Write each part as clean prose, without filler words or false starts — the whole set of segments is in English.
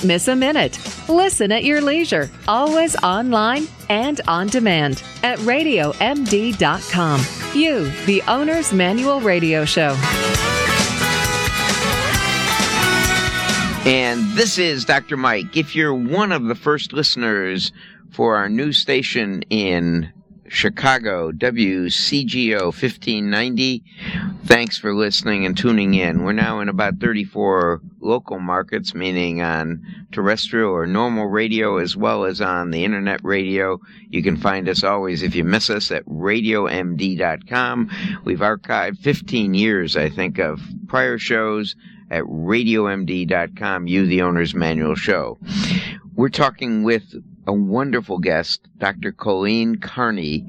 miss a minute. Listen at your leisure, always online and on demand at RadioMD.com. You, the Owner's Manual Radio Show. And this is Dr. Mike. If you're one of the first listeners for our new station in Chicago, WCGO 1590, thanks for listening and tuning in. We're now in about 34 local markets, meaning on terrestrial or normal radio as well as on the internet radio. You can find us always, if you miss us, at RadioMD.com. We've archived 15 years, I think, of prior shows at RadioMD.com, You, the Owner's Manual Show. We're talking with a wonderful guest, Dr. Colleen Carney,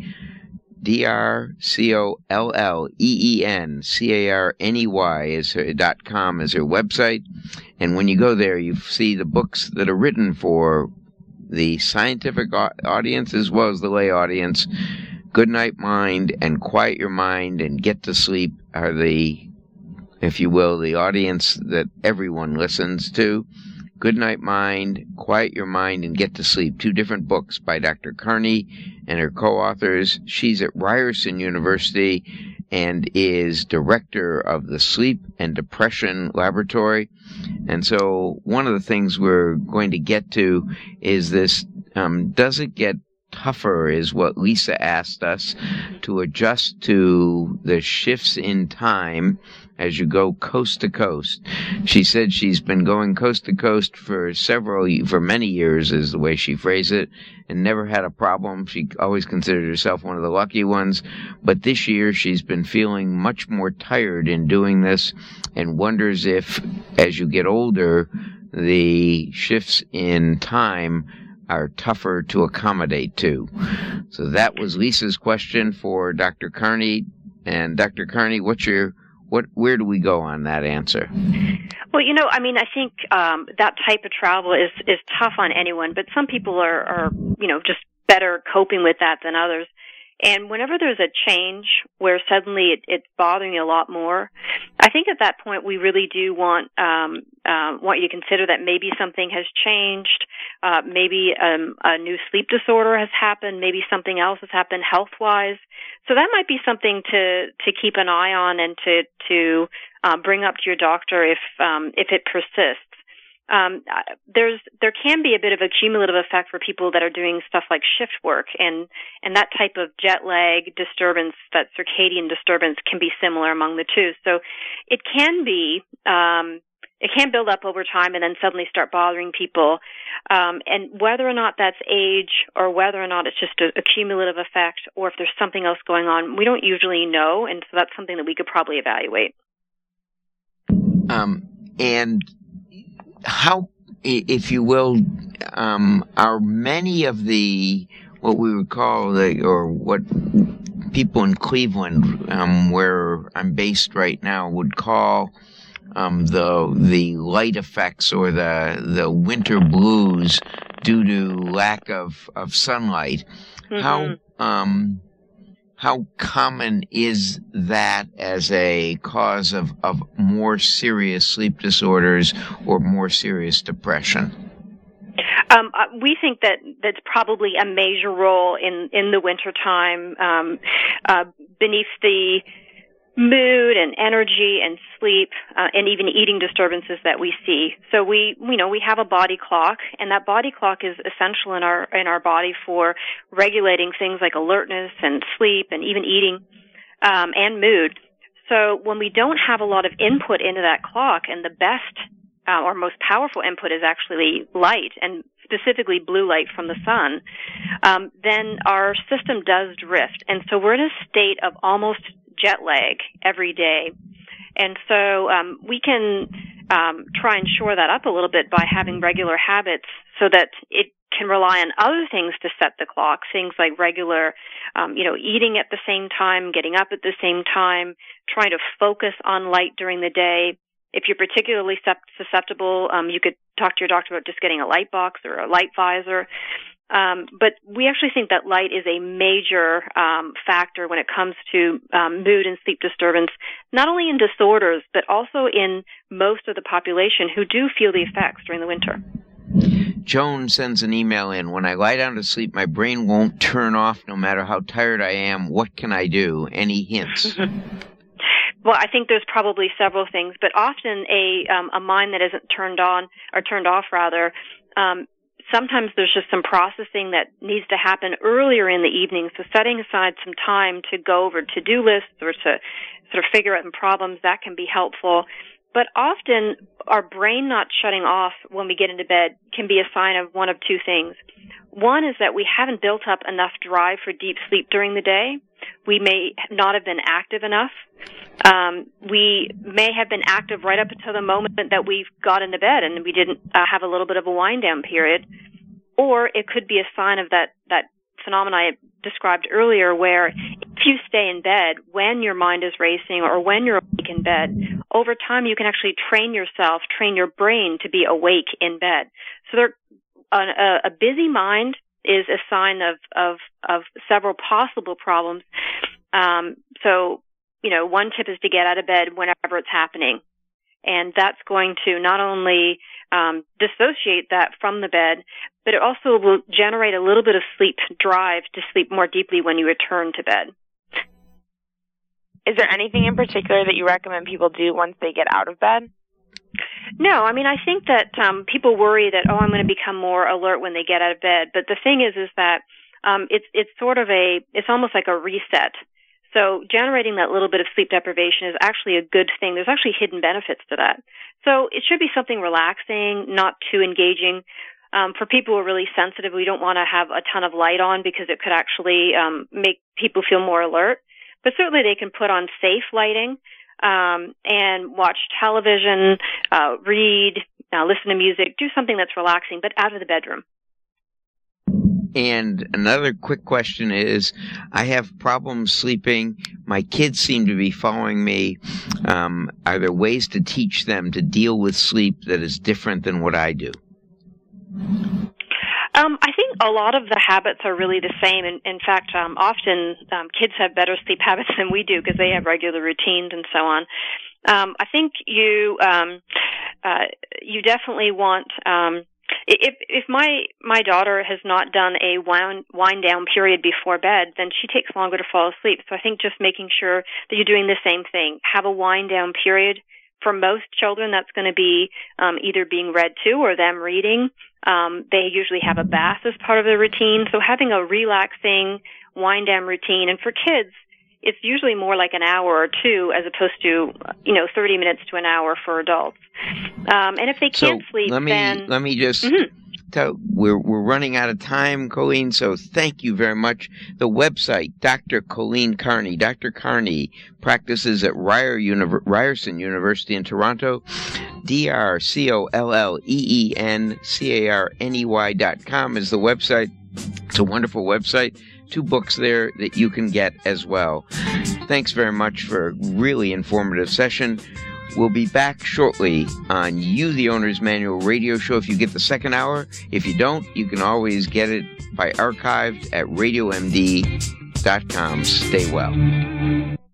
DrColleen.com is her website. And when you go there, you see the books that are written for the scientific audience as well as the lay audience. Good Night Mind and Quiet Your Mind and Get to Sleep are the, if you will, the audience that everyone listens to. Good Night Mind, Quiet Your Mind, and Get to Sleep, 2 different books by Dr. Carney and her co-authors. She's at Ryerson University and is director of the Sleep and Depression Laboratory. And so one of the things we're going to get to is this, does it get tougher, is what Lisa asked us, to adjust to the shifts in time as you go coast to coast. She said she's been going coast to coast for many years, is the way she phrased it, and never had a problem. She always considered herself one of the lucky ones. But this year she's been feeling much more tired in doing this and wonders if, as you get older, the shifts in time are tougher to accommodate to. So that was Lisa's question for Dr. Carney. And Dr. Carney, where do we go on that answer? Well, I think that type of travel is tough on anyone, but some people are just better coping with that than others. And whenever there's a change where suddenly it's bothering you a lot more, I think at that point we really do want you to consider that maybe something has changed, maybe a new sleep disorder has happened, maybe something else has happened health-wise. So that might be something to keep an eye on and to bring up to your doctor if it persists. There can be a bit of a cumulative effect for people that are doing stuff like shift work, and that type of jet lag disturbance, that circadian disturbance, can be similar among the two. So it can be, it can build up over time and then suddenly start bothering people. And whether or not that's age or whether or not it's just a cumulative effect or if there's something else going on, we don't usually know, and so that's something that we could probably evaluate. And how, if you will, are many of the, what we would call or what people in Cleveland, where I'm based right now, would call the light effects or the winter blues due to lack of sunlight? Mm-hmm. How common is that as a cause of more serious sleep disorders or more serious depression? We think that's probably a major role in the wintertime, beneath the mood and energy and sleep, and even eating disturbances that we see. So we have a body clock, and that body clock is essential in our body for regulating things like alertness and sleep and even eating, and mood. So when we don't have a lot of input into that clock, and the best or most powerful input is actually light, and specifically blue light from the sun, then our system does drift. And so we're in a state of almost jet lag every day. And so we can try and shore that up a little bit by having regular habits so that it can rely on other things to set the clock, things like regular, eating at the same time, getting up at the same time, trying to focus on light during the day. If you're particularly susceptible, you could talk to your doctor about just getting a light box or a light visor. But we actually think that light is a major factor when it comes to mood and sleep disturbance, not only in disorders, but also in most of the population who do feel the effects during the winter. Joan sends an email in. When I lie down to sleep, my brain won't turn off no matter how tired I am. What can I do? Any hints? Well, I think there's probably several things, but often a mind that isn't turned on or turned off, rather, sometimes there's just some processing that needs to happen earlier in the evening. So setting aside some time to go over to-do lists or to sort of figure out some problems, that can be helpful. But often our brain not shutting off when we get into bed can be a sign of one of two things. One is that we haven't built up enough drive for deep sleep during the day. We may not have been active enough. We may have been active right up until the moment that we got into bed and we didn't have a little bit of a wind-down period. Or it could be a sign of that phenomena I described earlier, where if you stay in bed when your mind is racing or when you're awake in bed, over time you can actually train your brain to be awake in bed. So a busy mind is a sign of several possible problems. So, one tip is to get out of bed whenever it's happening. And that's going to not only dissociate that from the bed, but it also will generate a little bit of sleep drive to sleep more deeply when you return to bed. Is there anything in particular that you recommend people do once they get out of bed? No, I mean, I think that people worry that, I'm going to become more alert when they get out of bed. But the thing is that it's sort of it's almost like a reset. So generating that little bit of sleep deprivation is actually a good thing. There's actually hidden benefits to that. So it should be something relaxing, not too engaging. For people who are really sensitive, we don't want to have a ton of light on because it could actually make people feel more alert. But certainly they can put on safe lighting and watch television, read, listen to music, do something that's relaxing, but out of the bedroom. And another quick question is, I have problems sleeping. My kids seem to be following me. Are there ways to teach them to deal with sleep that is different than what I do? I think a lot of the habits are really the same. In fact, often kids have better sleep habits than we do because they have regular routines and so on. I think you definitely want. If my daughter has not done a wind down period before bed, then she takes longer to fall asleep. So I think just making sure that you're doing the same thing. Have a wind down period. For most children, that's going to be either being read to or them reading. They usually have a bath as part of their routine. So having a relaxing wind down routine. And for kids, it's usually more like an hour or two as opposed to, 30 minutes to an hour for adults. And if they can't sleep, let me just tell, we're running out of time, Colleen, so thank you very much. The website, Dr. Colleen Carney. Dr. Carney practices at Ryerson University in Toronto, DrColleenCarney.com is the website. It's a wonderful website. 2 books there that you can get as well. Thanks very much for a really informative session. We'll be back shortly on You, the Owner's Manual radio show if you get the second hour. If you don't, you can always get it by archived at radiomd.com. Stay well.